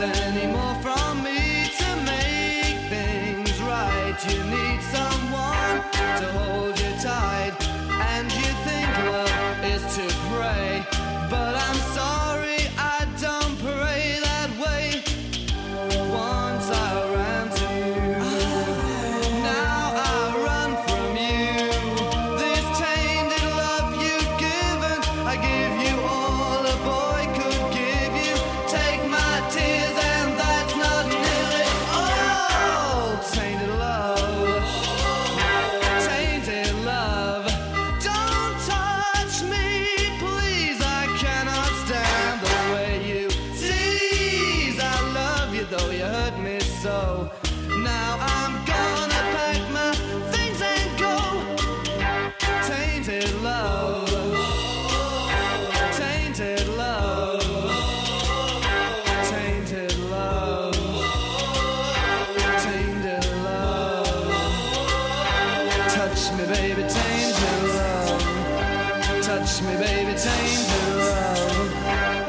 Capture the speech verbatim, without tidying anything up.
anymore from me to make things right. You need someone to hold you tight, and you think love is to pray, but I'm sorry, I don't pray that way. Once I ran to you, now I run from you. This tainted love you've given, I give you all a boy could give you. Take my tears and that's not nearly all. Tainted love, tainted love. Don't touch me, please, I cannot stand the way you tease. I love you though you hurt me so. Now I'm gonna pack my things and go. Tainted love, tainted love, tainted love, tainted love. Touch me, baby, tainted love. Touch me, baby, tainted love.